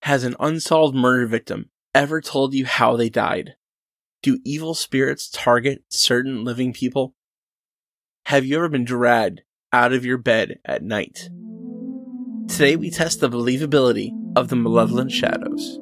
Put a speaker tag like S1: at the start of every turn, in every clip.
S1: Has an unsolved murder victim ever told you how they died? Do evil spirits target certain living people? Have you ever been dragged out of your bed at night? Today we test the believability of the malevolent shadows.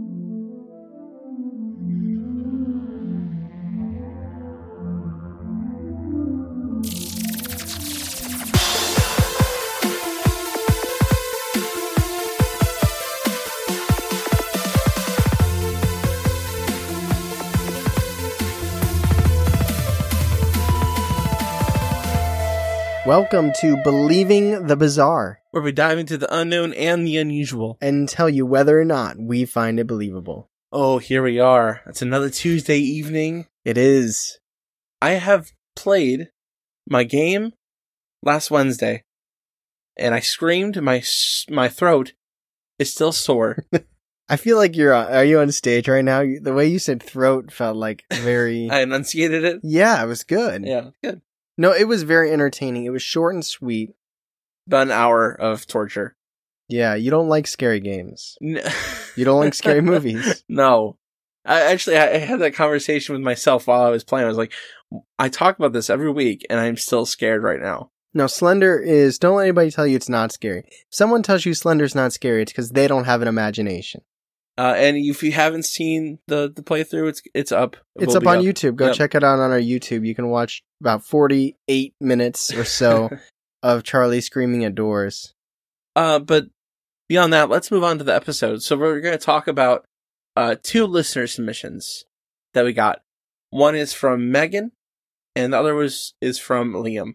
S2: Welcome to Believing the Bizarre,
S1: where we dive into the unknown and the unusual
S2: and tell you whether or not we find it believable.
S1: Oh, here we are. It's another Tuesday evening.
S2: It is.
S1: I have played my game last Wednesday, and I screamed. My throat is still sore.
S2: I feel like are you on stage right now? The way you said throat felt like very...
S1: I enunciated it?
S2: Yeah, it was good.
S1: Yeah, good.
S2: No, it was very entertaining. It was short and sweet.
S1: About an hour of torture.
S2: Yeah, you don't like scary games. You don't like scary movies.
S1: No. I had that conversation with myself while I was playing. I was like, I talk about this every week, and I'm still scared right now.
S2: No, Slender is... Don't let anybody tell you it's not scary. If someone tells you Slender's not scary, it's because they don't have an imagination.
S1: And if you haven't seen the playthrough, it's up.
S2: It's up on YouTube. Go check it out on our YouTube. You can watch about 48 minutes or so of Charlie screaming at doors.
S1: But beyond that, let's move on to the episode. So we're going to talk about two listener submissions that we got. One is from Megan, and the other is from Liam.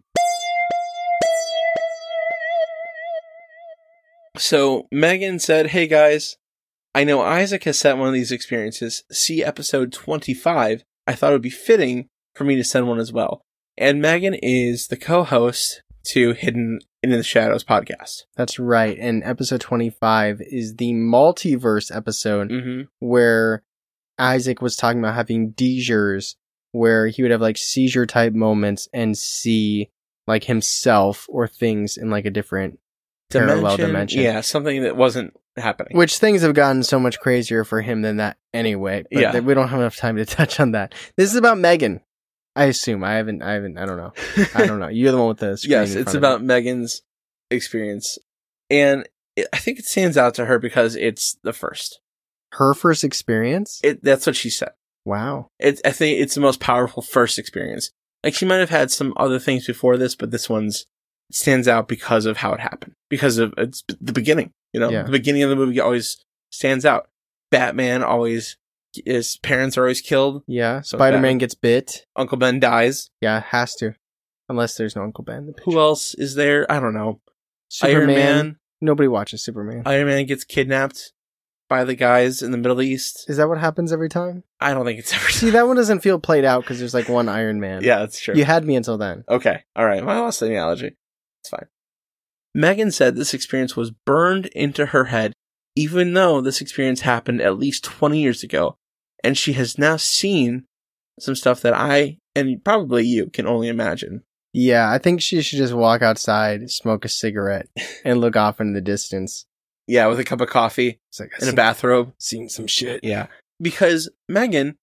S1: So Megan said, "Hey guys, I know Isaac has sent one of these experiences. See episode 25. I thought it would be fitting for me to send one as well." And Megan is the co-host to Hidden in the Shadows podcast.
S2: That's right. And episode 25 is the multiverse episode where Isaac was talking about having seizures, where he would have like seizure type moments and see like himself or things in like a different parallel dimension.
S1: Yeah, something that wasn't happening.
S2: Which things have gotten so much crazier for him than that anyway. But we don't have enough time to touch on that. This is about Megan. I assume. I don't know. I don't know. You're the one with the screen.
S1: Yes, it's about Megan's experience. And I think it stands out to her because it's the first.
S2: Her first experience?
S1: That's what she said.
S2: Wow.
S1: I think it's the most powerful first experience. Like, she might have had some other things before this, but this one's stands out because of how it happened. Because of it's the beginning. You know, The beginning of the movie always stands out. Batman his parents are always killed.
S2: Yeah, so Spider-Man gets bit.
S1: Uncle Ben dies.
S2: Yeah, has to. Unless there's no Uncle Ben in the picture.
S1: Who else is there? I don't know.
S2: Superman.
S1: Iron Man.
S2: Nobody watches Superman.
S1: Iron Man gets kidnapped by the guys in the Middle East.
S2: Is that what happens every time?
S1: I don't think it's every time.
S2: See, that one doesn't feel played out because there's like one Iron Man.
S1: Yeah, that's true.
S2: You had me until then.
S1: Okay. All right. I lost the analogy. It's fine. Megan said this experience was burned into her head, even though this experience happened at least 20 years ago. And she has now seen some stuff that I, and probably you, can only imagine.
S2: Yeah, I think she should just walk outside, smoke a cigarette, and look off in the distance.
S1: Yeah, with a cup of coffee in a bathrobe.
S2: Seen some shit.
S1: Yeah. Because Megan,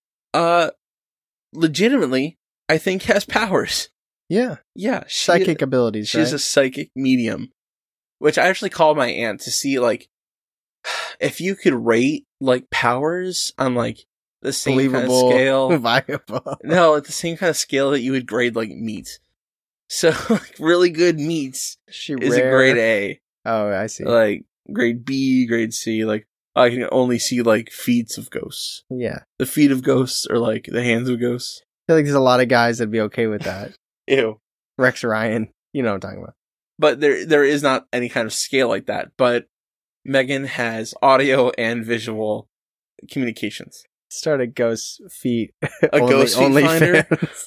S1: legitimately, I think has powers.
S2: Yeah.
S1: Yeah.
S2: Psychic abilities,
S1: She's a psychic medium. Which I actually called my aunt to see, like, if you could rate, like, powers on, like, the same
S2: believable,
S1: kind of scale.
S2: Viable.
S1: No, at the same kind of scale that you would grade, like, meat. So, like, really good meats is a grade A.
S2: Oh, I see.
S1: Like, grade B, grade C, like, I can only see, like, feet of ghosts.
S2: Yeah.
S1: The feet of ghosts are, like, the hands of ghosts.
S2: I feel like there's a lot of guys that'd be okay with that.
S1: Ew.
S2: Rex Ryan. You know what I'm talking about.
S1: But there is not any kind of scale like that. But Megan has audio and visual communications.
S2: Start a ghost feet.
S1: A ghost feet finder?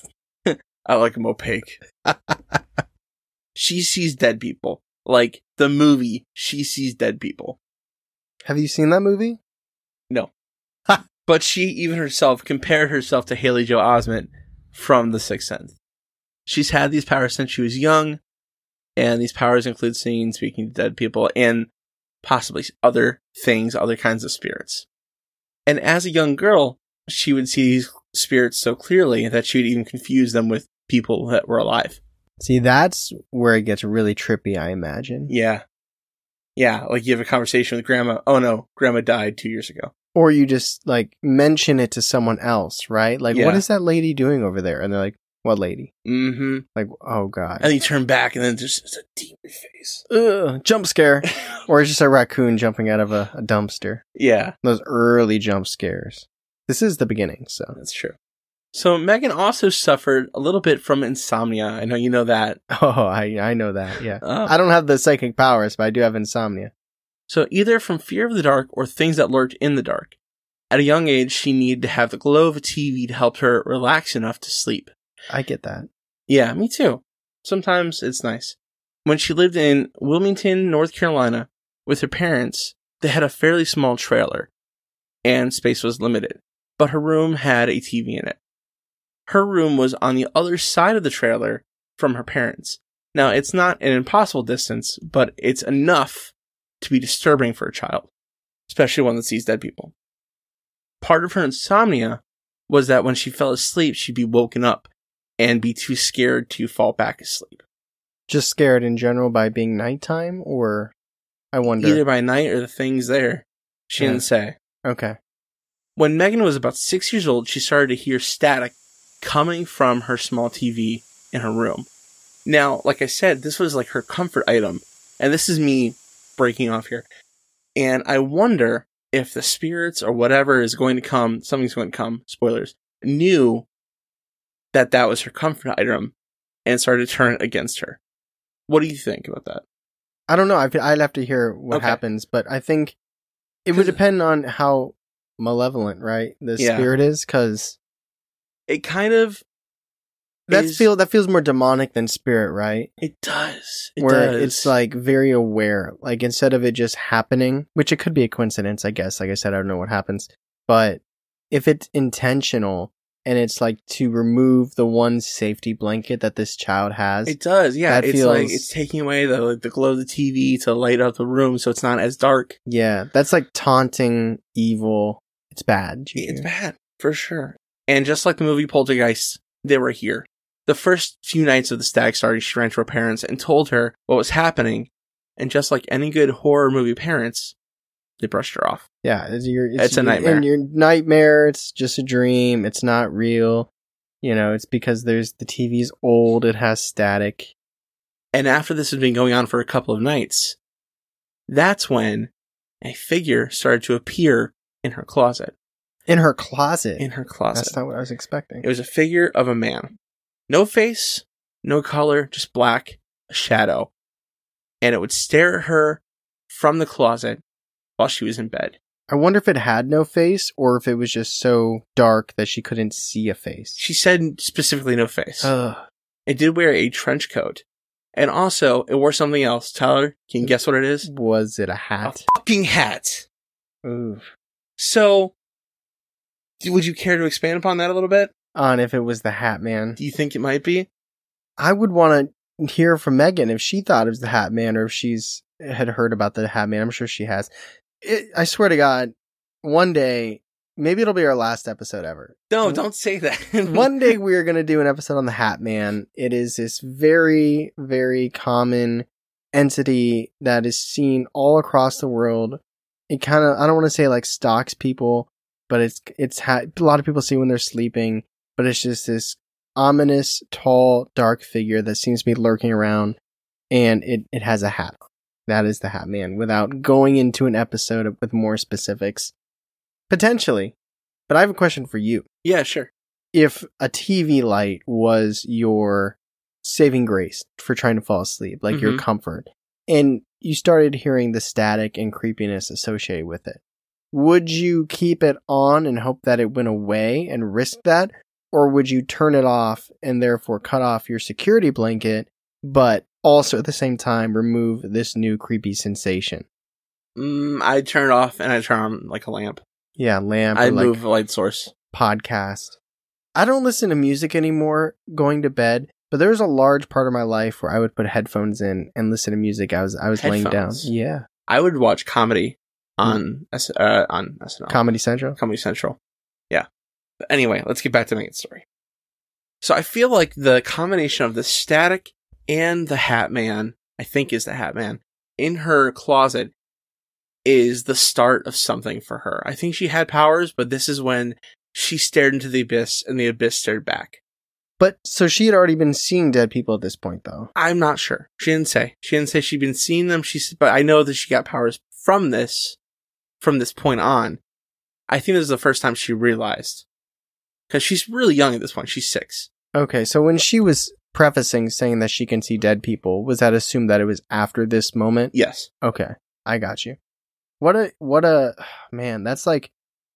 S1: I like them opaque. She sees dead people. Like the movie, She Sees Dead People.
S2: Have you seen that movie?
S1: No. But she even herself compared herself to Haley Joel Osment from The Sixth Sense. She's had these powers since she was young, and these powers include seeing and speaking to dead people. And possibly other things, other kinds of spirits. And as a young girl, she would see these spirits so clearly that she would even confuse them with people that were alive.
S2: See, that's where it gets really trippy, I imagine.
S1: Yeah. Yeah, like you have a conversation with grandma. Oh no, grandma died 2 years ago.
S2: Or you just, like, mention it to someone else, right? Like,
S1: Yeah.
S2: What is that lady doing over there? And they're like, what lady?
S1: Mm-hmm.
S2: Like, oh god.
S1: And you turn back and then there's just a demon face.
S2: Ugh, jump scare. Or it's just a raccoon jumping out of a dumpster.
S1: Yeah.
S2: Those early jump scares. This is the beginning, so.
S1: That's true. So Megan also suffered a little bit from insomnia. I know you know that.
S2: Oh, I know that, yeah. I don't have the psychic powers, but I do have insomnia.
S1: So either from fear of the dark or things that lurked in the dark. At a young age, she needed to have the glow of a TV to help her relax enough to sleep.
S2: I get that.
S1: Yeah, me too. Sometimes it's nice. When she lived in Wilmington, North Carolina, with her parents, they had a fairly small trailer, and space was limited, but her room had a TV in it. Her room was on the other side of the trailer from her parents. Now, it's not an impossible distance, but it's enough to be disturbing for a child, especially one that sees dead people. Part of her insomnia was that when she fell asleep, she'd be woken up and be too scared to fall back asleep.
S2: Just scared in general by being nighttime, or I wonder?
S1: Either by night or the things there. She didn't say.
S2: Okay.
S1: When Megan was about 6 years old, she started to hear static coming from her small TV in her room. Now, like I said, this was like her comfort item. And this is me breaking off here. And I wonder if the spirits or whatever is going to come, something's going to come, spoilers, knew that that was her comfort item and started to turn it against her. What do you think about that?
S2: I don't know. I'd have to hear what happens, but I think it would depend on how malevolent, right, the spirit is, because
S1: it kind of
S2: that feels more demonic than spirit, right?
S1: It does.
S2: It's like very aware. Like instead of it just happening, which it could be a coincidence, I guess. Like I said, I don't know what happens, but if it's intentional and it's like to remove the one safety blanket that this child has,
S1: it does. Yeah, it's like it's taking away the glow of the TV to light up the room so it's not as dark.
S2: Yeah, that's like taunting evil. It's bad.
S1: It's bad for sure. And just like the movie Poltergeist, they were here. The first few nights of the stag started, she ran to her parents and told her what was happening. And just like any good horror movie parents, they brushed her off.
S2: Yeah,
S1: it's a nightmare.
S2: And your nightmare, it's just a dream. It's not real. You know, it's because the TV's old. It has static.
S1: And after this has been going on for a couple of nights, that's when a figure started to appear in her closet.
S2: In her closet?
S1: In her closet.
S2: That's not what I was expecting.
S1: It was a figure of a man. No face, no color, just black, a shadow. And it would stare at her from the closet while she was in bed.
S2: I wonder if it had no face or if it was just so dark that she couldn't see a face.
S1: She said specifically no face. It did wear a trench coat. And also, it wore something else. Tyler, can you guess what it is?
S2: Was it a hat?
S1: A fucking hat.
S2: Ooh.
S1: So, would you care to expand upon that a little bit?
S2: On if it was the Hat Man.
S1: Do you think it might be?
S2: I would want to hear from Megan if she thought it was the Hat Man or if had heard about the Hat Man. I'm sure she has. I swear to God, one day, maybe it'll be our last episode ever.
S1: No, don't say that.
S2: One day we are going to do an episode on the Hat Man. It is this very, very common entity that is seen all across the world. It kind of, I don't want to say like stalks people, but a lot of people see when they're sleeping. But it's just this ominous, tall, dark figure that seems to be lurking around, and it has a hat. That is the Hat Man, without going into an episode with more specifics. Potentially. But I have a question for you.
S1: Yeah, sure.
S2: If a TV light was your saving grace for trying to fall asleep, like your comfort, and you started hearing the static and creepiness associated with it, would you keep it on and hope that it went away and risk that? Or would you turn it off and therefore cut off your security blanket, but also at the same time remove this new creepy sensation?
S1: I'd turn it off and I'd turn on like a lamp.
S2: Yeah, lamp.
S1: I'd move a light source.
S2: Podcast. I don't listen to music anymore going to bed, but there was a large part of my life where I would put headphones in and listen to music. I was laying down.
S1: Headphones?
S2: Yeah.
S1: I would watch comedy on SNL.
S2: Comedy Central?
S1: Comedy Central. Yeah. But anyway, let's get back to Megan's story. So I feel like the combination of the static and the Hat Man, I think is the Hat Man, in her closet is the start of something for her. I think she had powers, but this is when she stared into the abyss and the abyss stared back.
S2: But, so she had already been seeing dead people at this point, though.
S1: I'm not sure. She didn't say. She didn't say she'd been seeing them. But I know that she got powers from this point on. I think this is the first time she realized. Because she's really young at this point. She's 6.
S2: Okay, so when she was prefacing saying that she can see dead people, was that assumed that it was after this moment?
S1: Yes.
S2: Okay, I got you. What a man, that's like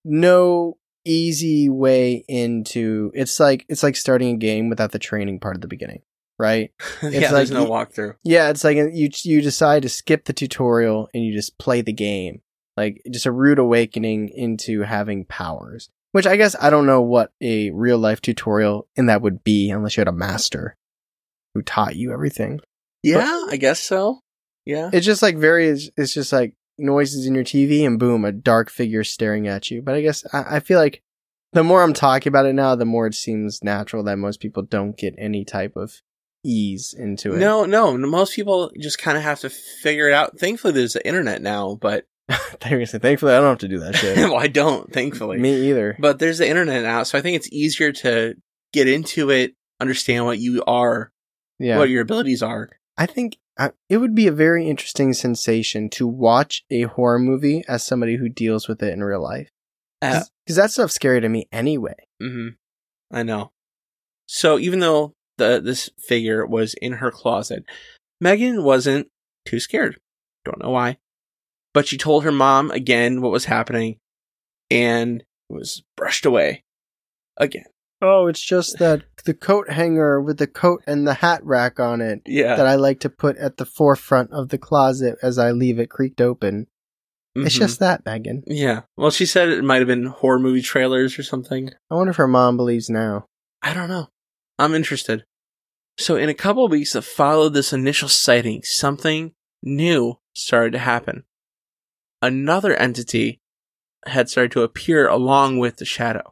S2: no easy way into it's like starting a game without the training part at the beginning, right?
S1: Yeah,
S2: it's
S1: there's no walkthrough.
S2: Yeah, it's like you decide to skip the tutorial and you just play the game. Like just a rude awakening into having powers. Which I guess I don't know what a real life tutorial in that would be unless you had a master who taught you everything.
S1: Yeah, but I guess so. Yeah.
S2: It's just like it's just like noises in your TV and boom, a dark figure staring at you. But I guess I feel like the more I'm talking about it now, the more it seems natural that most people don't get any type of ease into it.
S1: No. Most people just kind of have to figure it out. Thankfully, there's the internet now, but...
S2: Thankfully, I don't have to do that shit.
S1: Well, I don't, thankfully.
S2: Me either.
S1: But there's the internet now, so I think it's easier to get into it, understand what you are, what your abilities are.
S2: I think it would be a very interesting sensation to watch a horror movie as somebody who deals with it in real life. Because that stuff's scary to me anyway.
S1: Mm-hmm. I know. So even though this figure was in her closet, Megan wasn't too scared. Don't know why. But she told her mom again what was happening, and it was brushed away again.
S2: Oh, it's just that the coat hanger with the coat and the hat rack on it that I like to put at the forefront of the closet as I leave it creaked open. Mm-hmm. It's just that, Megan.
S1: Yeah. Well, she said it might have been horror movie trailers or something.
S2: I wonder if her mom believes now.
S1: I don't know. I'm interested. So in a couple of weeks that followed this initial sighting, something new started to happen. Another entity had started to appear along with the shadow.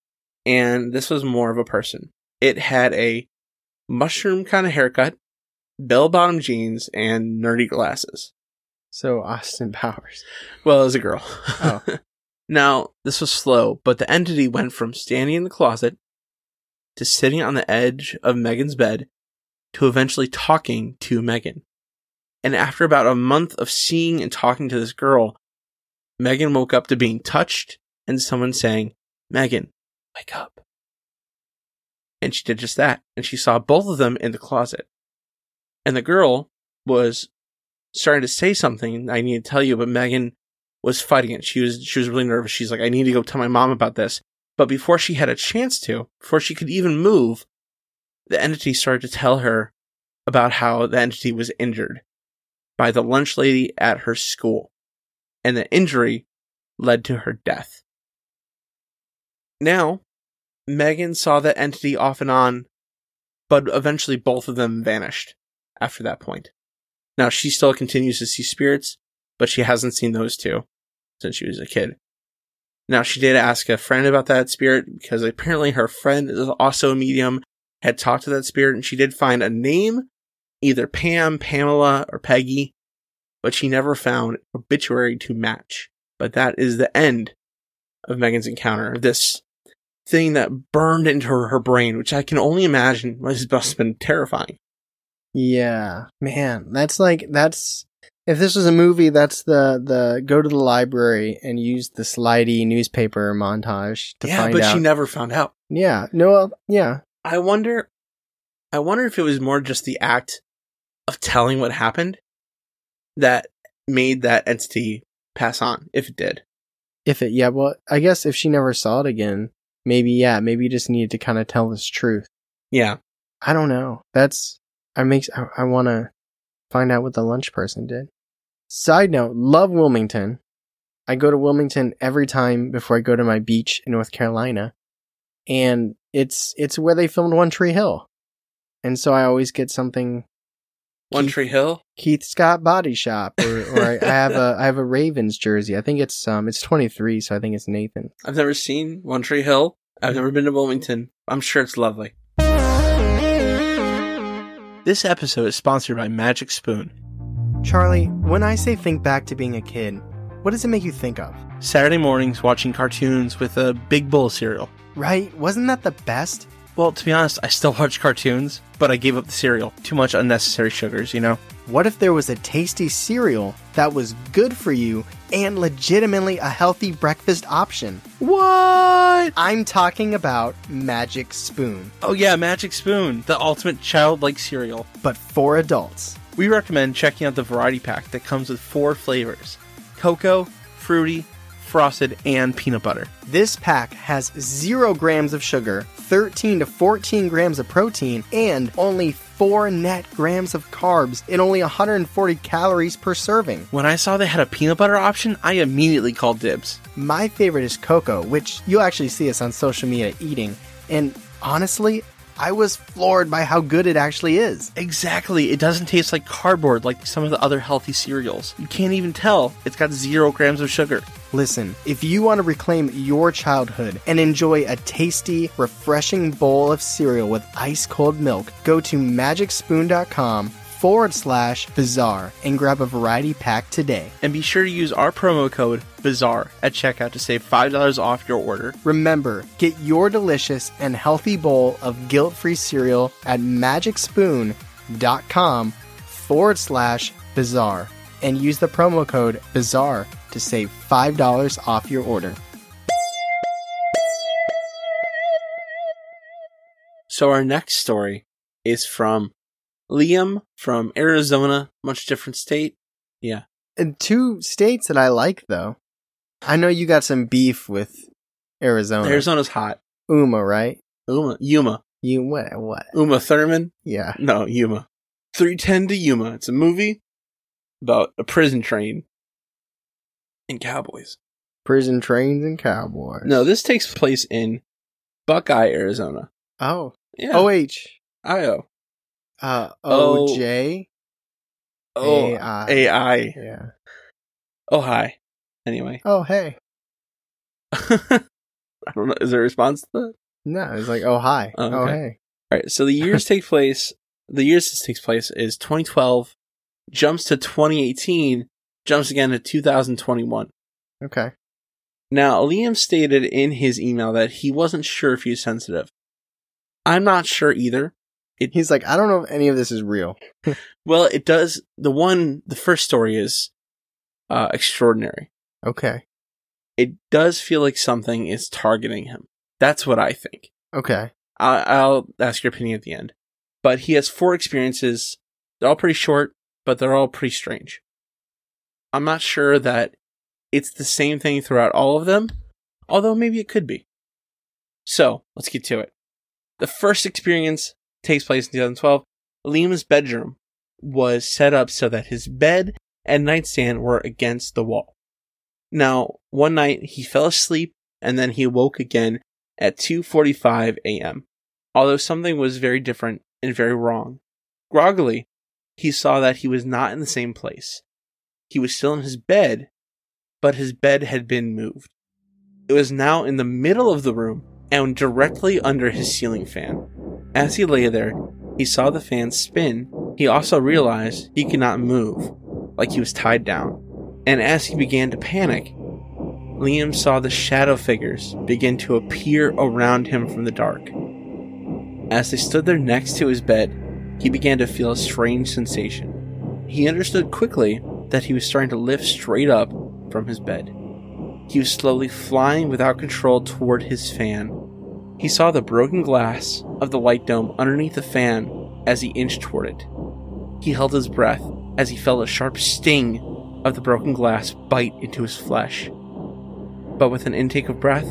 S1: And this was more of a person. It had a mushroom kind of haircut, bell-bottom jeans, and nerdy glasses.
S2: So Austin Powers.
S1: Well, as a girl.
S2: Oh.
S1: Now, this was slow, but the entity went from standing in the closet to sitting on the edge of Megan's bed to eventually talking to Megan. And after about a month of seeing and talking to this girl, Megan woke up to being touched and someone saying, "Megan, wake up." And she did just that. And she saw both of them in the closet. And the girl was starting to say something I need to tell you, but Megan was fighting it. She was really nervous. She's like, I need to go tell my mom about this. But before she had a chance to, before she could even move, the entity started to tell her about how the entity was injured by the lunch lady at her school. And the injury led to her death. Now, Megan saw that entity off and on, but eventually both of them vanished after that point. Now, she still continues to see spirits, but she hasn't seen those two since she was a kid. Now, she did ask a friend about that spirit, because apparently her friend is also a medium, had talked to that spirit, and she did find a name, either Pam, Pamela, or Peggy, but she never found obituary to match. But that is the end of Megan's encounter. This thing that burned into her brain, which I can only imagine must have been terrifying.
S2: Yeah, man, that's if this was a movie, that's the go to the library and use the slidey newspaper montage to find out. Yeah,
S1: but she never found out.
S2: Yeah, no, yeah.
S1: I wonder if it was more just the act of telling what happened that made that entity pass on, if it did.
S2: Well, I guess if she never saw it again, maybe you just needed to kind of tell this truth.
S1: Yeah.
S2: I don't know. I want to find out what the lunch person did. Side note, love Wilmington. I go to Wilmington every time before I go to my beach in North Carolina. And it's where they filmed One Tree Hill. And so I always get something
S1: One Tree Hill?
S2: Keith Scott Body Shop, or I have a Ravens jersey. I think it's 23, so I think it's Nathan.
S1: I've never seen One Tree Hill. I've never been to Wilmington. I'm sure it's lovely. This episode is sponsored by Magic Spoon.
S2: Charlie, when I say think back to being a kid, what does it make you think of?
S1: Saturday mornings watching cartoons with a big bowl of cereal.
S2: Right? Wasn't that the best?
S1: Well, to be honest, I still watch cartoons, but I gave up the cereal. Too much unnecessary sugars, you know?
S2: What if there was a tasty cereal that was good for you and legitimately a healthy breakfast option?
S1: What?
S2: I'm talking about Magic Spoon.
S1: Oh yeah, Magic Spoon, the ultimate childlike cereal.
S2: But for adults.
S1: We recommend checking out the variety pack that comes with 4 flavors: cocoa, fruity, frosted, and peanut butter.
S2: This pack has 0 grams of sugar, 13 to 14 grams of protein, and only 4 net grams of carbs and only 140 calories per serving.
S1: When I saw they had a peanut butter option, I immediately called dibs.
S2: My favorite is cocoa, which you'll actually see us on social media eating, and honestly, I was floored by how good it actually is.
S1: Exactly. It doesn't taste like cardboard like some of the other healthy cereals. You can't even tell. It's got 0 grams of sugar.
S2: Listen, if you want to reclaim your childhood and enjoy a tasty, refreshing bowl of cereal with ice-cold milk, go to magicspoon.com/bizarre and grab a variety pack today.
S1: And be sure to use our promo code BIZARRE at checkout to save $5 off your order.
S2: Remember, get your delicious and healthy bowl of guilt-free cereal at magicspoon.com/bizarre and use the promo code BIZARRE to save $5 off your order.
S1: So our next story is from Liam from Arizona, much different state. Yeah.
S2: And 2 states that I like, though. I know you got some beef with Arizona.
S1: Arizona's hot.
S2: Uma, right?
S1: Yuma.
S2: What?
S1: Uma Thurman?
S2: Yeah.
S1: No, Yuma. 310 to Yuma. It's a movie about a prison train and cowboys.
S2: Prison trains and cowboys.
S1: No, this takes place in Buckeye, Arizona.
S2: Oh.
S1: Yeah.
S2: OH.
S1: I-O.
S2: OJ.
S1: AI.
S2: Yeah.
S1: Oh, hi. Anyway.
S2: Oh, hey.
S1: I don't know. Is there a response to that?
S2: No, it's like, oh, hi.
S1: Oh, okay.
S2: Oh, hey.
S1: All right. So the years this takes place is 2012, jumps to 2018, jumps again to 2021.
S2: Okay.
S1: Now, Liam stated in his email that he wasn't sure if he was sensitive. I'm not sure either.
S2: He's like, I don't know if any of this is real.
S1: Well, it does. The first story is extraordinary.
S2: Okay.
S1: It does feel like something is targeting him. That's what I think.
S2: Okay.
S1: I'll ask your opinion at the end. But he has 4 experiences. They're all pretty short, but they're all pretty strange. I'm not sure that it's the same thing throughout all of them, although maybe it could be. So, let's get to it. The first experience takes place in 2012. Liam's bedroom was set up so that his bed and nightstand were against the wall. Now, one night he fell asleep and then he awoke again at 2:45 a.m. Although something was very different and very wrong. Groggily, he saw that he was not in the same place. He was still in his bed, but his bed had been moved. It was now in the middle of the room and directly under his ceiling fan. As he lay there, he saw the fan spin. He also realized he could not move, like he was tied down. And as he began to panic, Liam saw the shadow figures begin to appear around him from the dark. As they stood there next to his bed, he began to feel a strange sensation. He understood quickly that he was starting to lift straight up from his bed. He was slowly flying without control toward his fan. He saw the broken glass of the light dome underneath the fan as he inched toward it. He held his breath as he felt a sharp sting of the broken glass bite into his flesh. But with an intake of breath,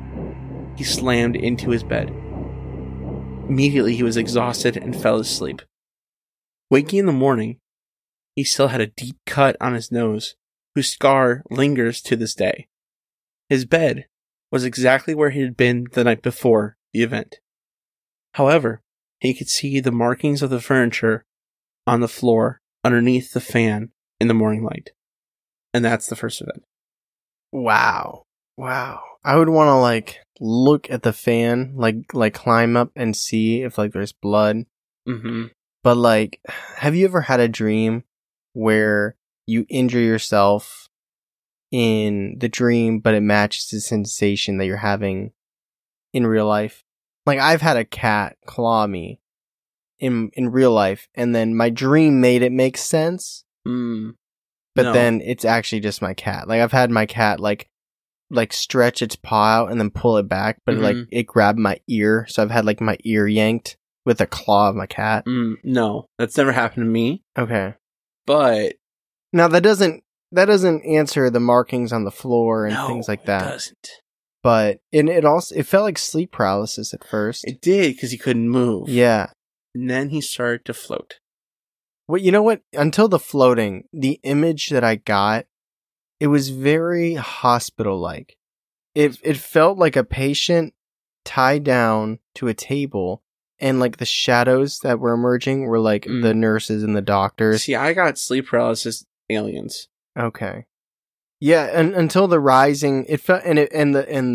S1: he slammed into his bed. Immediately he was exhausted and fell asleep. Waking in the morning, he still had a deep cut on his nose, whose scar lingers to this day. His bed was exactly where he had been the night before the event. However, he could see the markings of the furniture on the floor underneath the fan in the morning light. And that's the first event.
S2: Wow. I would want to like look at the fan, like climb up and see if like there's blood.
S1: Mm-hmm.
S2: But like, have you ever had a dream where you injure yourself in the dream, but it matches the sensation that you're having in real life? Like, I've had a cat claw me in real life, and then my dream made it make sense. But then it's actually just my cat. Like, I've had my cat like stretch its paw out and then pull it back, but it grabbed my ear, so I've had like my ear yanked with a claw of my cat.
S1: No, that's never happened to me.
S2: Okay,
S1: but
S2: now that doesn't answer the markings on the floor and things like that.
S1: It doesn't.
S2: But it felt like sleep paralysis at first.
S1: It did, because he couldn't move.
S2: Yeah.
S1: And then he started to float.
S2: Well, you know what? Until the floating, the image that I got, it was very hospital-like. It felt like a patient tied down to a table, and like the shadows that were emerging were like the nurses and the doctors.
S1: See, I got sleep paralysis aliens.
S2: Okay. Yeah, and until the rising, it felt, and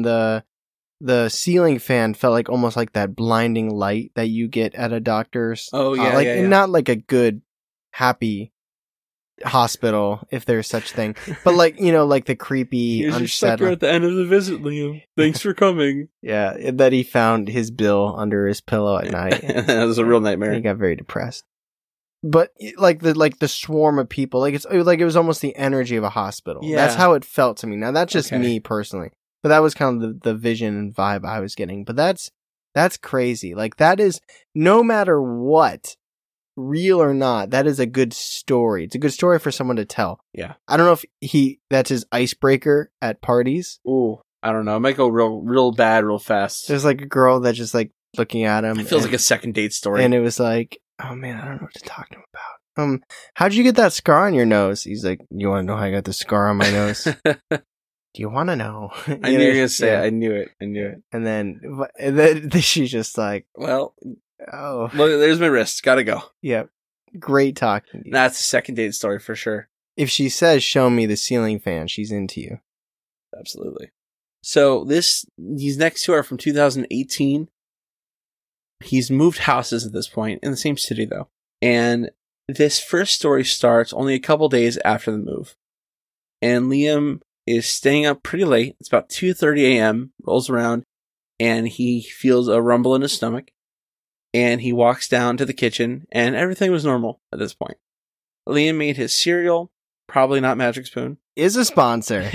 S2: the ceiling fan felt like almost like that blinding light that you get at a doctor's.
S1: Oh yeah,
S2: yeah. Not like a good, happy hospital, if there's such thing, but like, you know, like the creepy,
S1: unsettling. You're at the end of the visit, Liam. Thanks for coming.
S2: Yeah, that he found his bill under his pillow at night.
S1: That was a real nightmare.
S2: He got very depressed. But like the swarm of people, like it was almost the energy of a hospital. Yeah. That's how it felt to me. Now that's just me personally, but that was kind of the vision and vibe I was getting. But that's crazy. Like, that is, no matter what, real or not, that is a good story. It's a good story for someone to tell.
S1: Yeah.
S2: I don't know if that's his icebreaker at parties.
S1: Ooh, I don't know. It might go real bad real fast.
S2: There's like a girl that just like looking at him.
S1: It feels like a second date story.
S2: And it was like, oh man, I don't know what to talk to him about. How'd you get that scar on your nose? He's like, you want to know how I got the scar on my nose? Do you want to know?
S1: I knew you were going to say it. I knew it.
S2: And then she's just like,
S1: well, there's my wrist. Gotta go.
S2: Yeah. Great talking to you.
S1: That's a second date story for sure.
S2: If she says, show me the ceiling fan, she's into you.
S1: Absolutely. So these next two are from 2018. He's moved houses at this point, in the same city though. And this first story starts only a couple days after the move. And Liam is staying up pretty late. It's about 2:30 a.m., rolls around, and he feels a rumble in his stomach. And he walks down to the kitchen, and everything was normal at this point. Liam made his cereal, probably not Magic Spoon.
S2: Is a sponsor.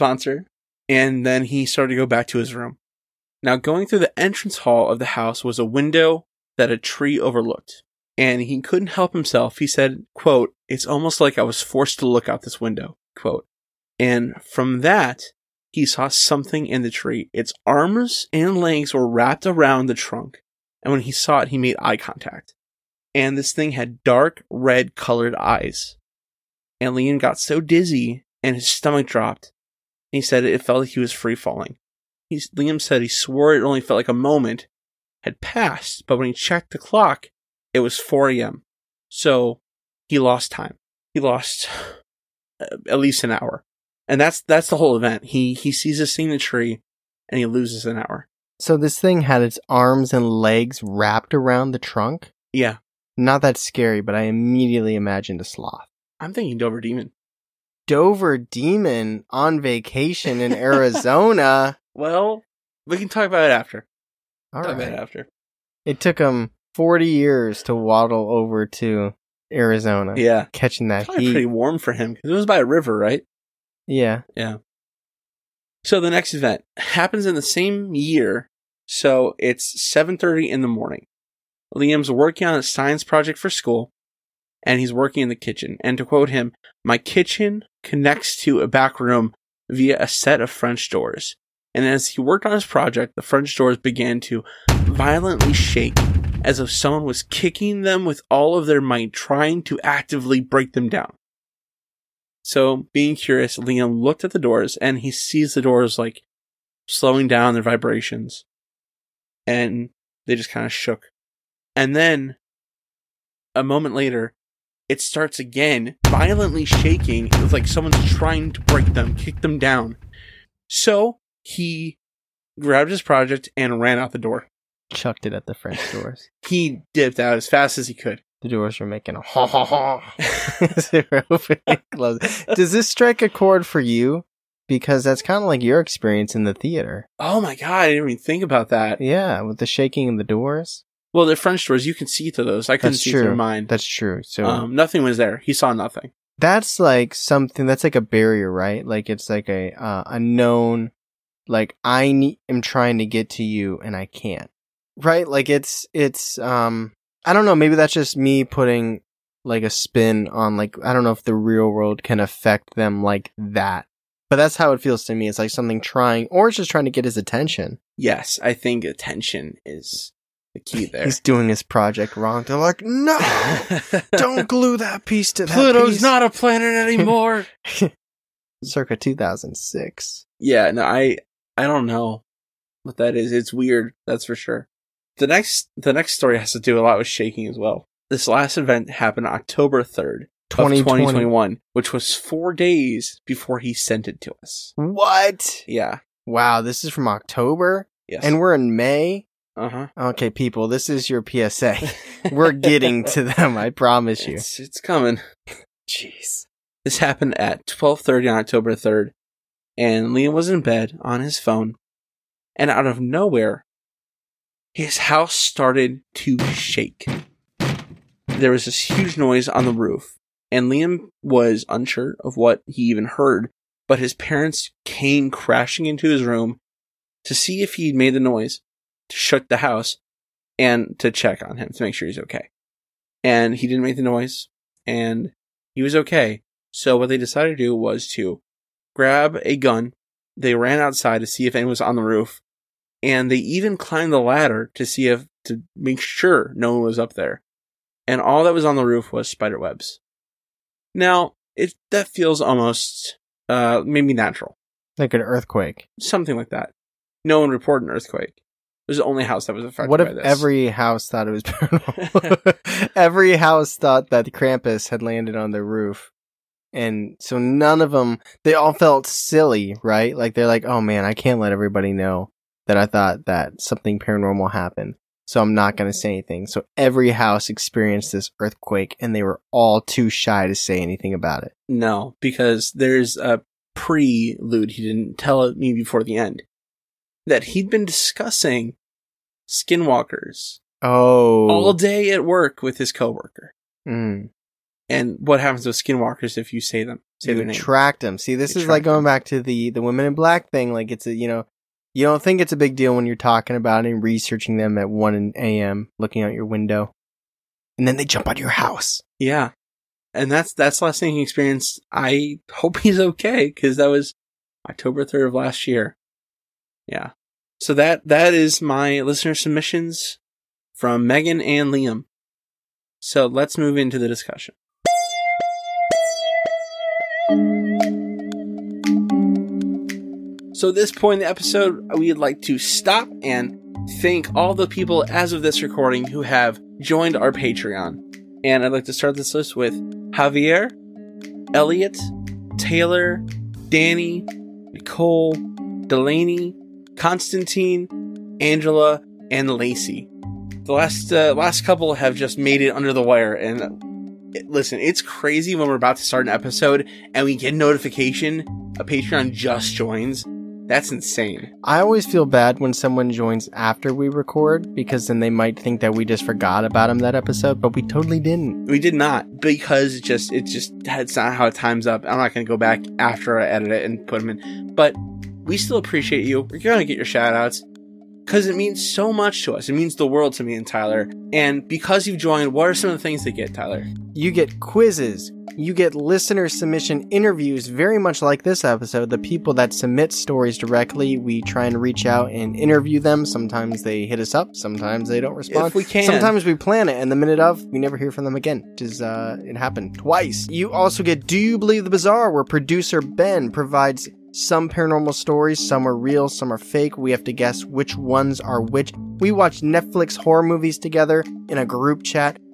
S1: And then he started to go back to his room. Now, going through the entrance hall of the house was a window that a tree overlooked. And he couldn't help himself. He said, quote, "It's almost like I was forced to look out this window," quote. And from that, he saw something in the tree. Its arms and legs were wrapped around the trunk. And when he saw it, he made eye contact. And this thing had dark red colored eyes. And Liam got so dizzy and his stomach dropped. And he said it felt like he was free falling. Liam said he swore it only felt like a moment had passed, but when he checked the clock, it was 4 a.m. So he lost time. He lost at least an hour. And that's the whole event. He sees this thing in the tree and he loses an hour.
S2: So this thing had its arms and legs wrapped around the trunk?
S1: Yeah.
S2: Not that scary, but I immediately imagined a sloth.
S1: I'm thinking Dover Demon.
S2: Dover Demon on vacation in Arizona?
S1: Well, we can talk about it after.
S2: All right. It took him 40 years to waddle over to Arizona.
S1: Yeah.
S2: Catching that
S1: probably
S2: heat.
S1: Pretty warm for him, because it was by a river, right?
S2: Yeah.
S1: Yeah. So the next event happens in the same year. So it's 7:30 in the morning. Liam's working on a science project for school, and he's working in the kitchen. And to quote him, "My kitchen connects to a back room via a set of French doors. And as he worked on his project, the French doors began to violently shake, as if someone was kicking them with all of their might, trying to actively break them down." So, being curious, Liam looked at the doors, and he sees the doors, like, slowing down their vibrations. And they just kind of shook. And then, a moment later, it starts again, violently shaking. It was like someone's trying to break them, kick them down. So he grabbed his project and ran out the door.
S2: Chucked it at the French doors.
S1: He dipped out as fast as he could.
S2: The doors were making a ha ha ha as they were opening and closing. Does this strike a chord for you? Because that's kind of like your experience in the theater.
S1: Oh my God, I didn't even think about that.
S2: Yeah, with the shaking in the doors.
S1: Well, the French doors, you can see through those. I couldn't see through mine.
S2: That's true. So
S1: nothing was there. He saw nothing.
S2: That's like something, that's like a barrier, right? Like it's like a known, like am trying to get to you and I can't. Right? Like it's I don't know, maybe that's just me putting like a spin on like, I don't know if the real world can affect them like that. But that's how it feels to me. It's like something trying, or it's just trying to get his attention.
S1: Yes, I think attention is the key there.
S2: He's doing his project wrong. They're like, no, don't glue that piece to that
S1: Pluto's
S2: piece.
S1: not a planet anymore.
S2: Circa 2006.
S1: Yeah, no, I don't know what that is. It's weird, that's for sure. The next story has to do a lot with shaking as well. This last event happened October 3rd. 2021, which was 4 days before he sent it to us.
S2: What?
S1: Yeah.
S2: Wow, this is from October?
S1: Yes.
S2: And we're in May?
S1: Uh-huh.
S2: Okay, people, this is your PSA. We're getting to them, I promise you.
S1: It's coming.
S2: Jeez.
S1: This happened at 12:30 on October 3rd, and Liam was in bed on his phone, and out of nowhere, his house started to shake. There was this huge noise on the roof. And Liam was unsure of what he even heard, but his parents came crashing into his room to see if he'd made the noise, to shut the house, and to check on him, to make sure he's okay. And he didn't make the noise, and he was okay. So what they decided to do was to grab a gun. They ran outside to see if anyone was on the roof, and they even climbed the ladder to make sure no one was up there. And all that was on the roof was spider webs. Now, that feels almost, maybe natural.
S2: Like an earthquake.
S1: Something like that. No one reported an earthquake. It was the only house that was affected by this.
S2: What if every house thought it was paranormal? Every house thought that Krampus had landed on their roof. And so none of them, they all felt silly, right? Like they're like, oh man, I can't let everybody know that I thought that something paranormal happened. So I'm not going to say anything. So every house experienced this earthquake and they were all too shy to say anything about it.
S1: No, because there's a prelude he didn't tell me before the end. That he'd been discussing skinwalkers all day at work with his coworker.
S2: Mm.
S1: And what happens with skinwalkers if you say them? Say their name.
S2: Track them. See, this is like going back to the women in black thing. Like it's you don't think it's a big deal when you're talking about it and researching them at 1 a.m., looking out your window. And then they jump out of your house.
S1: Yeah. And that's the last thing he experienced. I hope he's okay, because that was October 3rd of last year. Yeah. So that is my listener submissions from Megan and Liam. So let's move into the discussion. So at this point in the episode, we'd like to stop and thank all the people as of this recording who have joined our Patreon. And I'd like to start this list with Javier, Elliot, Taylor, Danny, Nicole, Delaney, Constantine, Angela, and Lacey. The last couple have just made it under the wire, and listen, it's crazy when we're about to start an episode and we get a notification a Patreon just joins. That's insane.
S2: I always feel bad when someone joins after we record, because then they might think that we just forgot about them that episode, but we totally didn't.
S1: We did not, because it's not how it times up. I'm not going to go back after I edit it and put them in, but we still appreciate you. We're going to get your shout outs, because it means so much to us. It means the world to me and Tyler. And because you've joined, what are some of the things they get, Tyler?
S2: You get quizzes. You get listener submission interviews, very much like this episode. The people that submit stories directly, we try and reach out and interview them. Sometimes they hit us up. Sometimes they don't respond.
S1: If we can.
S2: Sometimes we plan it, and the minute of, we never hear from them again. It happened twice. You also get Do You Believe the Bizarre, where producer Ben provides some paranormal stories. Some are real, some are fake. We have to guess which ones are which. We watch Netflix horror movies together in a group chat.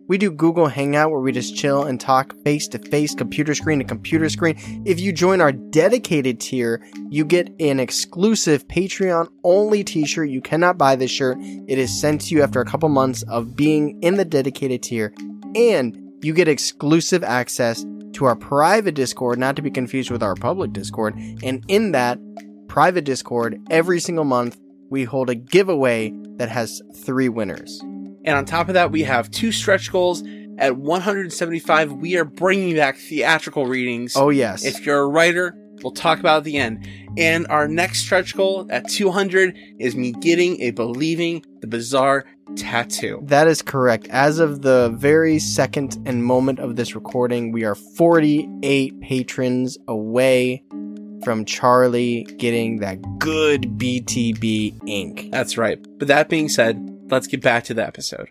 S2: We do Google Hangout where we just chill and talk face to face, computer screen to computer screen. If you join our dedicated tier, you get an exclusive Patreon only t-shirt. You cannot buy this shirt. It is sent to you after a couple months of being in the dedicated tier. And you get exclusive access to our private Discord, not to be confused with our public Discord. And in that private Discord, every single month, we hold a giveaway that has 3 winners.
S1: And on top of that, we have 2 stretch goals. At 175, we are bringing back theatrical readings.
S2: Oh, yes.
S1: If you're a writer, we'll talk about it at the end. And our next stretch goal at 200 is me getting a Believing the Bizarre tattoo.
S2: That is correct. As of the very second and moment of this recording, we are 48 patrons away from Charlie getting that good BTB ink.
S1: That's right. But that being said, let's get back to the episode.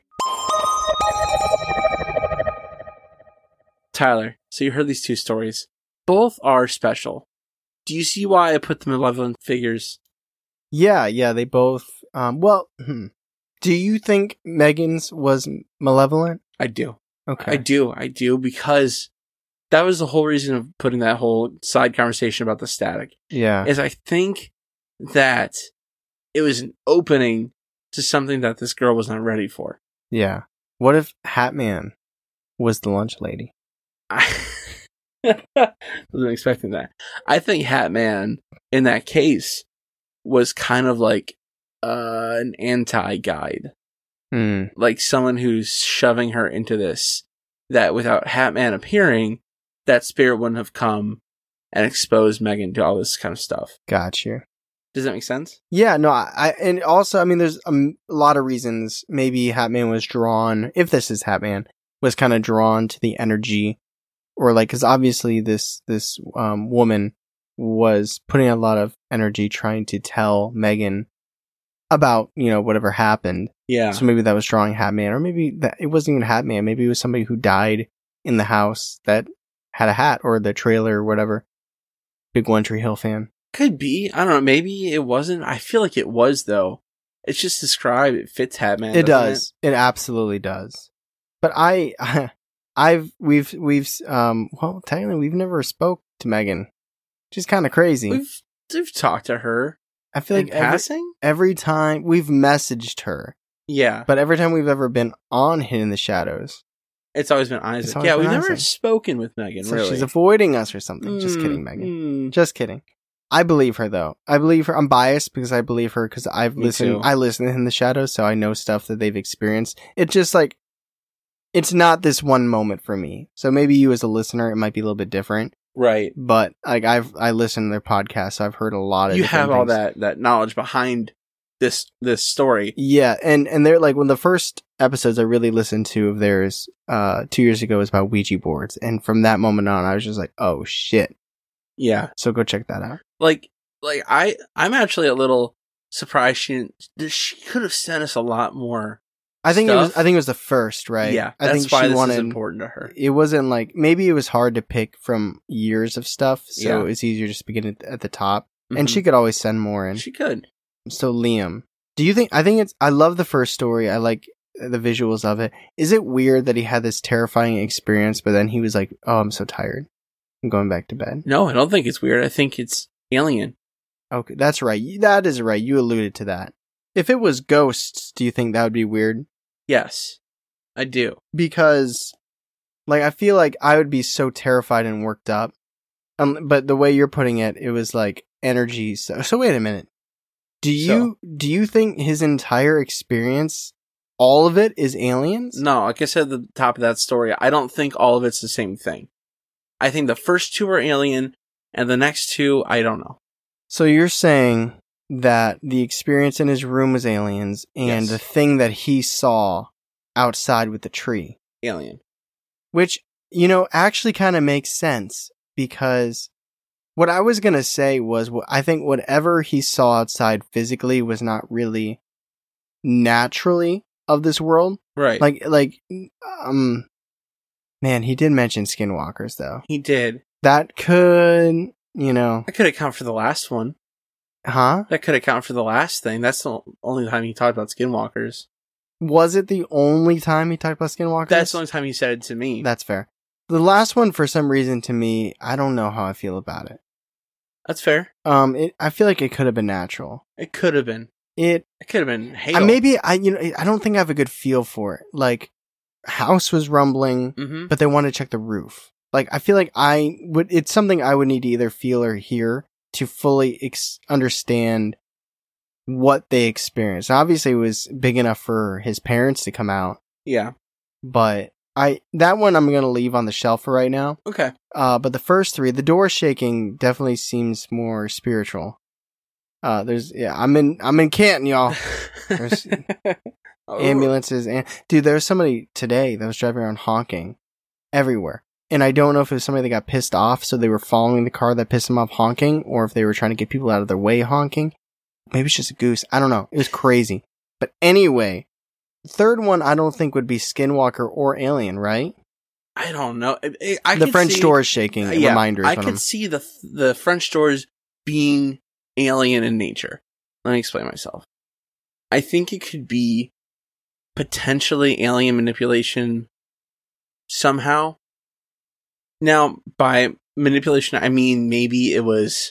S1: Tyler, so you heard these 2 stories. Both are special. Do you see why I put the malevolent figures?
S2: Yeah, they both... Do you think Megan's was malevolent?
S1: I do.
S2: Okay.
S1: I do, because that was the whole reason of putting that whole side conversation about the static.
S2: Yeah.
S1: Is I think that it was an opening to something that this girl was not ready for.
S2: Yeah. What if Hatman was the lunch lady?
S1: I wasn't expecting that. I think Hatman, in that case, was kind of like an anti-guide. Like someone who's shoving her into this, that without Hatman appearing, that spirit wouldn't have come and exposed Megan to all this kind of stuff.
S2: Got you.
S1: Does that make sense?
S2: Yeah, no, and also, I mean, there's a lot of reasons. Maybe Hatman was drawn, if this is Hatman, was kind of drawn to the energy, or like, because obviously this woman was putting a lot of energy trying to tell Megan about, whatever happened.
S1: Yeah.
S2: So maybe that was drawing Hatman, or maybe that it wasn't even Hatman. Maybe it was somebody who died in the house that had a hat, or the trailer or whatever. Big One Tree Hill fan.
S1: Could be. I don't know. Maybe it wasn't. I feel like it was, though. It's just described. It fits Hatman.
S2: It does. It absolutely does. But we've technically we've never spoke to Megan. She's kind of crazy.
S1: We've talked to her.
S2: I feel like every time we've messaged her.
S1: Yeah.
S2: But every time we've ever been on Hidden in the Shadows,
S1: it's always been Isaac. Yeah, we've never spoken with Megan, so really.
S2: She's avoiding us or something. Just kidding, Megan. Just kidding. I believe her, though. I believe her. I'm biased because I believe her because I listen to In the Shadows, so I know stuff that they've experienced. It's just like, it's not this one moment for me. So maybe you as a listener, it might be a little bit different.
S1: Right.
S2: But like I listen to their podcast, so I've heard a lot of
S1: different things. All that knowledge behind this story.
S2: Yeah, and they're like, one of the first episodes I really listened to of theirs 2 years ago was about Ouija boards, and from that moment on I was just like, oh shit.
S1: Yeah.
S2: So go check that out.
S1: Like I'm actually a little surprised she could have sent us a lot more.
S2: I think it was the first, right?
S1: Yeah,
S2: I think
S1: why this is important to her.
S2: It wasn't like, maybe it was hard to pick from years of stuff, so it's easier just to begin at the top. Mm-hmm. And she could always send more in.
S1: She could.
S2: So Liam, I love the first story. I like the visuals of it. Is it weird that he had this terrifying experience, but then he was like, oh, I'm so tired, I'm going back to bed?
S1: No, I don't think it's weird. I think it's alien.
S2: Okay, that's right. That is right. You alluded to that. If it was ghosts, do you think that would be weird?
S1: Yes, I do.
S2: Because, like, I feel like I would be so terrified and worked up. But the way you're putting it, it was like energy. So wait a minute. Do you think his entire experience, all of it, is aliens?
S1: No, like I said at the top of that story, I don't think all of it's the same thing. I think the first 2 are alien, and the next 2, I don't know.
S2: So you're saying that the experience in his room was aliens, and the thing that he saw outside with the tree,
S1: alien.
S2: Which, actually kind of makes sense, because what I was going to say was, I think whatever he saw outside physically was not really naturally of this world.
S1: Right.
S2: Man, he did mention skinwalkers, though.
S1: He did.
S2: That could,
S1: That could account for the last one.
S2: Huh?
S1: That could account for the last thing. That's the only time he talked about skinwalkers.
S2: Was it the only time he talked about skinwalkers?
S1: That's the only time he said it to me.
S2: That's fair. The last one, for some reason, to me, I don't know how I feel about it.
S1: That's fair.
S2: I feel like it could have been natural.
S1: It could have been.
S2: It
S1: could have been hail.
S2: I don't think I have a good feel for it. Like, house was rumbling, but they wanted to check the roof. Like, I feel like it's something I would need to either feel or hear to fully understand what they experienced. Obviously, it was big enough for his parents to come out.
S1: Yeah.
S2: But that one I'm going to leave on the shelf for right now.
S1: Okay.
S2: But the first three, the door shaking definitely seems more spiritual. I'm in Canton, y'all. There's ambulances and dude, there was somebody today that was driving around honking everywhere. And I don't know if it was somebody that got pissed off, so they were following the car that pissed them off honking, or if they were trying to get people out of their way honking. Maybe it's just a goose. I don't know. It was crazy. But anyway, third one I don't think would be Skinwalker or Alien, right?
S1: I don't know.
S2: The French doors shaking reminders.
S1: I could see the French doors being alien in nature. Let me explain myself. I think it could be potentially alien manipulation somehow. Now, by manipulation, I mean maybe it was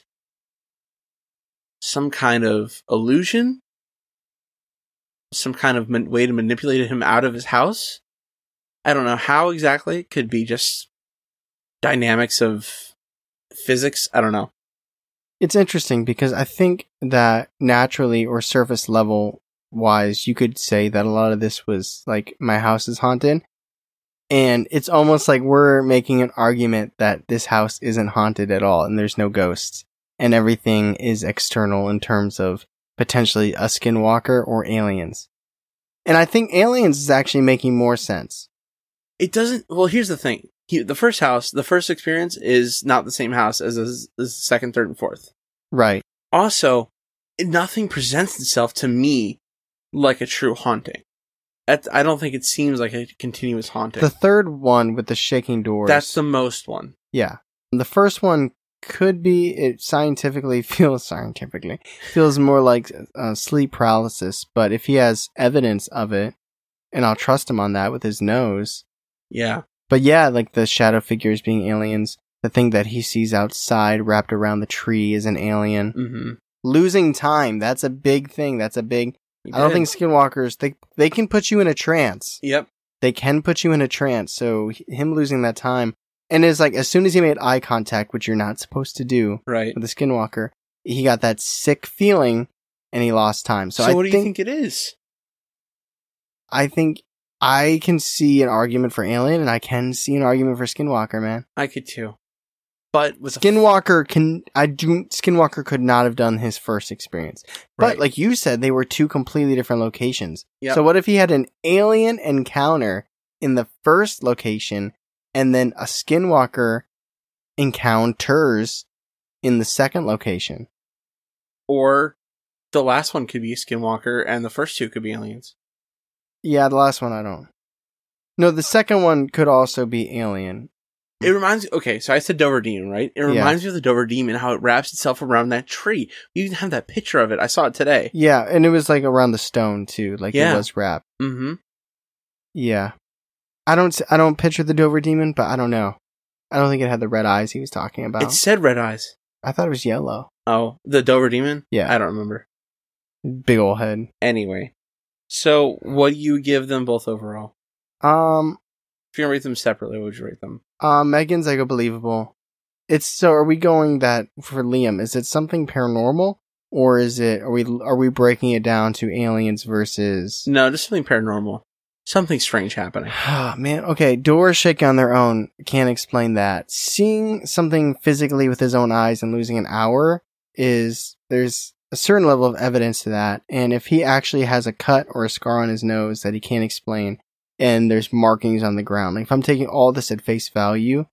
S1: some kind of illusion, some kind of way to manipulate him out of his house. I don't know how exactly. It could be just dynamics of physics. I don't know.
S2: It's interesting because I think that naturally or surface level wise, you could say that a lot of this was like my house is haunted. And it's almost like we're making an argument that this house isn't haunted at all and there's no ghosts and everything is external in terms of potentially a skinwalker or aliens. And I think aliens is actually making more sense.
S1: It doesn't. Well, here's the thing. The first house, the first experience is not the same house as the second, third, and fourth.
S2: Right.
S1: Also, nothing presents itself to me like a true haunting. I don't think it seems like a continuous haunting.
S2: The third one with the shaking doors.
S1: That's the most one.
S2: Yeah. The first one could be, it feels more like sleep paralysis, but if he has evidence of it, and I'll trust him on that with his nose.
S1: Yeah.
S2: But yeah, like the shadow figures being aliens, the thing that he sees outside wrapped around the tree is an alien.
S1: Mm-hmm.
S2: Losing time, that's a big thing. I don't think skinwalkers, they can put you in a trance.
S1: Yep.
S2: They can put you in a trance, so him losing that time, and it's like, as soon as he made eye contact, which you're not supposed to do
S1: right.
S2: with the skinwalker, he got that sick feeling, and he lost time. So
S1: what do you think it is?
S2: I think I can see an argument for alien, and I can see an argument for skinwalker, man.
S1: I could too. But with
S2: Skinwalker Skinwalker could not have done his first experience. But
S1: right.
S2: like you said, they were two completely different locations.
S1: Yep.
S2: So what if he had an alien encounter in the first location and then a Skinwalker encounters in the second location?
S1: Or the last one could be a Skinwalker and the first two could be aliens.
S2: Yeah, the last one I don't. No, the second one could also be alien.
S1: It reminds me, okay, so I said Dover Demon, right? It reminds me of the Dover Demon, how it wraps itself around that tree. You even have that picture of it. I saw it today.
S2: Yeah, and it was like around the stone too, like it was wrapped.
S1: Mm-hmm.
S2: Yeah. I don't picture the Dover Demon, but I don't know. I don't think it had the red eyes he was talking about.
S1: It said red eyes.
S2: I thought it was yellow.
S1: Oh, the Dover Demon?
S2: Yeah.
S1: I don't remember.
S2: Big ol' head.
S1: Anyway. So, what do you give them both overall? If you're gonna rate them separately, what would you rate them?
S2: Megan's I go believable. So are we going that for Liam? Is it something paranormal, or are we breaking it down to aliens versus?
S1: No, just something paranormal. Something strange happening.
S2: Oh, man. Okay, doors shaking on their own. Can't explain that. Seeing something physically with his own eyes and losing an hour there's a certain level of evidence to that. And if he actually has a cut or a scar on his nose that he can't explain, and there's markings on the ground, like if I'm taking all this at face value,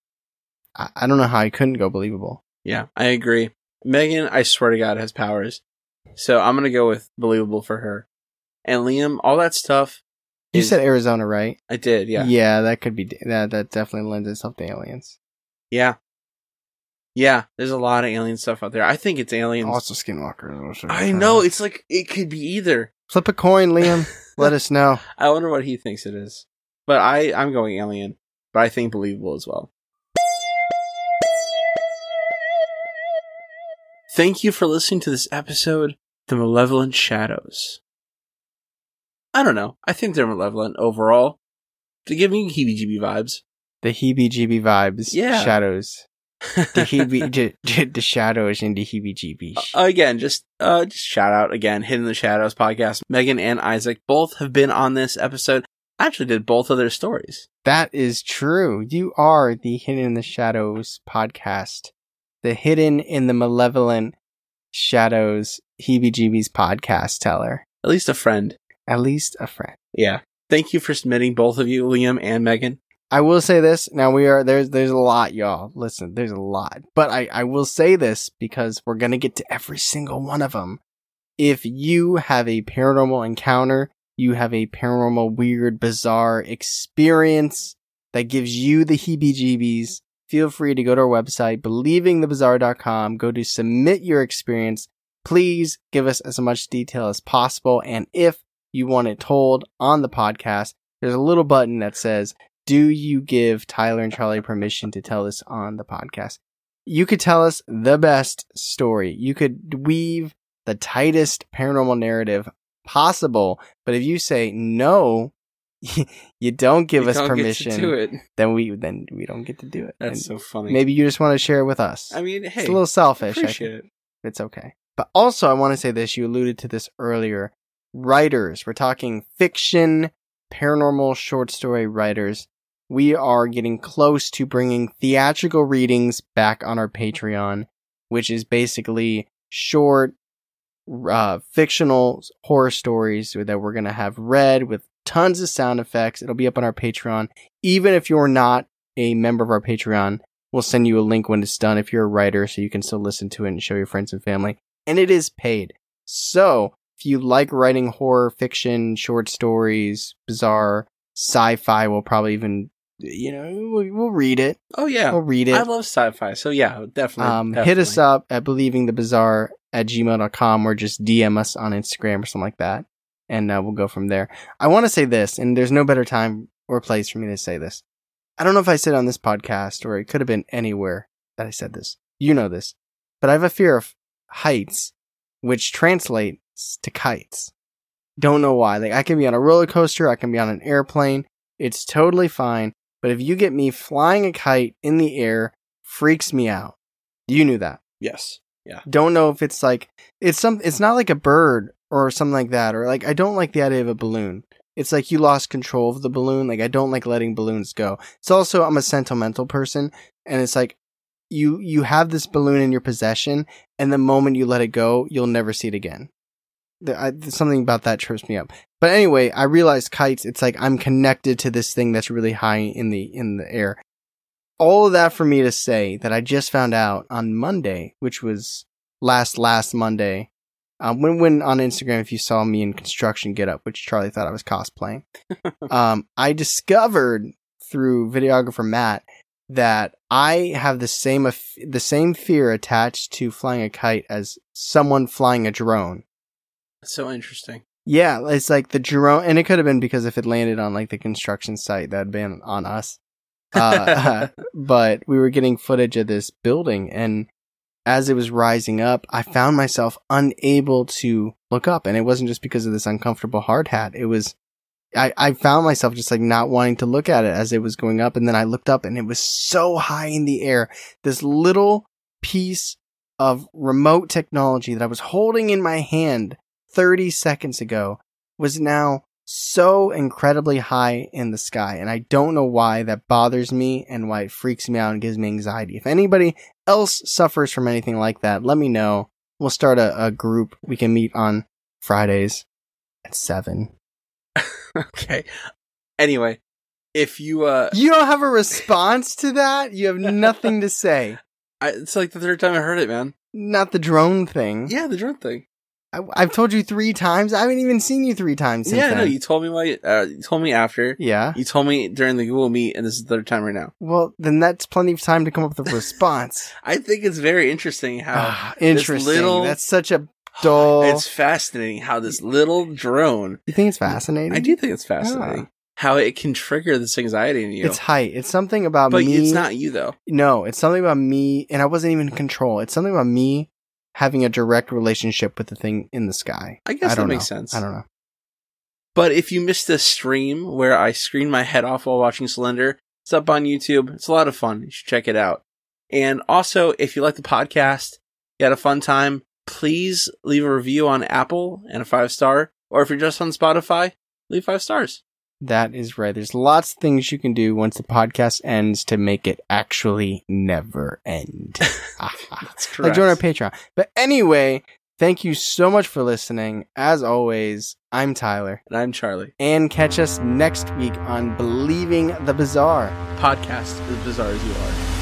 S2: I don't know how I couldn't go believable.
S1: Yeah, I agree. Megan, I swear to God, has powers. So I'm going to go with believable for her. And Liam, all that stuff.
S2: You said Arizona, right?
S1: I did, yeah.
S2: Yeah, that could be, that definitely lends itself to aliens.
S1: Yeah. Yeah, there's a lot of alien stuff out there. I think it's aliens.
S2: Also skinwalkers.
S1: I know, it's like, it could be either.
S2: Flip a coin, Liam. Let us know.
S1: I wonder what he thinks it is. But I'm going alien. But I think believable as well. Thank you for listening to this episode, The Malevolent Shadows. I don't know. I think they're malevolent overall. They give me heebie-jeebie vibes.
S2: The heebie-jeebie vibes.
S1: Yeah.
S2: Shadows. The shadows and the heebie-jeebies.
S1: Again, just shout out again, Hidden in the Shadows podcast. Megan and Isaac both have been on this episode. I actually did both of their stories.
S2: That is true. You are the Hidden in the Shadows podcast. The Hidden in the Malevolent Shadows heebie-jeebies podcast teller.
S1: At least a friend.
S2: At least a friend.
S1: Yeah. Thank you for submitting, both of you, Liam and Megan.
S2: I will say this. Now there's a lot, y'all. Listen, there's a lot. But I will say this because we're going to get to every single one of them. If you have a paranormal encounter, you have a paranormal, weird, bizarre experience that gives you the heebie-jeebies, feel free to go to our website, believingthebizarre.com, go to submit your experience. Please give us as much detail as possible. And if you want it told on the podcast, there's a little button that says, do you give Tyler and Charlie permission to tell this on the podcast? You could tell us the best story. You could weave the tightest paranormal narrative possible. But if you say no, you don't give us permission, then we don't get to do it.
S1: That's so funny.
S2: Maybe you just want to share it with us.
S1: I mean, hey,
S2: it's a little selfish.
S1: Appreciate it.
S2: It's okay. But also, I want to say this. You alluded to this earlier. Writers. We're talking fiction, paranormal short story writers. We are getting close to bringing theatrical readings back on our Patreon, which is basically short, fictional horror stories that we're going to have read with tons of sound effects. It'll be up on our Patreon. Even if you're not a member of our Patreon, we'll send you a link when it's done if you're a writer so you can still listen to it and show your friends and family. And it is paid. So if you like writing horror fiction, short stories, bizarre, sci-fi, we'll probably even, we'll read it.
S1: Oh, yeah.
S2: We'll read it.
S1: I love sci-fi. So, yeah, definitely.
S2: Hit us up at believingthebizarre@gmail.com or just DM us on Instagram or something like that. And we'll go from there. I want to say this, and there's no better time or place for me to say this. I don't know if I said it on this podcast or it could have been anywhere that I said this. You know this. But I have a fear of heights, which translates to kites. Don't know why. Like, I can be on a roller coaster. I can be on an airplane. It's totally fine. But if you get me flying a kite in the air, freaks me out. You knew that.
S1: Yes. Yeah.
S2: Don't know if it's like, it's not like a bird or something like that. Or like, I don't like the idea of a balloon. It's like you lost control of the balloon. Like, I don't like letting balloons go. It's also, I'm a sentimental person. And it's like, you have this balloon in your possession. And the moment you let it go, you'll never see it again. Something about that trips me up. But anyway, I realized kites, it's like I'm connected to this thing that's really high in the air. All of that for me to say that I just found out on Monday, which was last Monday, when on Instagram, if you saw me in construction getup, which Charlie thought I was cosplaying, I discovered through videographer Matt that I have the same fear attached to flying a kite as someone flying a drone.
S1: That's so interesting.
S2: Yeah, it's like the drone, and it could have been because if it landed on like the construction site, that'd been on us. But we were getting footage of this building, and as it was rising up, I found myself unable to look up, and it wasn't just because of this uncomfortable hard hat. It was, I found myself just like not wanting to look at it as it was going up, and then I looked up, and it was so high in the air. This little piece of remote technology that I was holding in my hand 30 seconds ago was now so incredibly high in the sky. And I don't know why that bothers me and why it freaks me out and gives me anxiety. If anybody else suffers from anything like that, let me know. We'll start a group. We can meet on Fridays at 7.
S1: Okay. Anyway, if you
S2: You don't have a response to that? You have nothing to say.
S1: It's like the third time I heard it, man.
S2: Not the drone thing.
S1: Yeah, the drone thing.
S2: I've told you 3 times. I haven't even seen you 3 times since then.
S1: No, you told me you told me after.
S2: Yeah.
S1: You told me during the Google Meet, and this is the third time right now.
S2: Well, then that's plenty of time to come up with a response.
S1: I think it's very interesting how
S2: interesting. That's such a dull.
S1: It's fascinating how this little drone.
S2: You think it's fascinating?
S1: I do think it's fascinating.
S2: Yeah.
S1: How it can trigger this anxiety in you.
S2: It's height. It's something about me.
S1: But it's not you, though.
S2: No, it's something about me, and I wasn't even in control. It's something about me having a direct relationship with the thing in the sky.
S1: I guess that makes sense.
S2: I don't know.
S1: But if you missed the stream where I screamed my head off while watching Slender, it's up on YouTube. It's a lot of fun. You should check it out. And also, if you like the podcast, you had a fun time, please leave a review on Apple and a 5-star. Or if you're just on Spotify, leave 5 stars.
S2: That is right. There's lots of things you can do once the podcast ends to make it actually never end.
S1: That's correct.
S2: Like join our Patreon. But anyway, thank you so much for listening. As always, I'm Tyler.
S1: And I'm Charlie.
S2: And catch us next week on Believing the Bizarre.
S1: Podcast as bizarre as you are.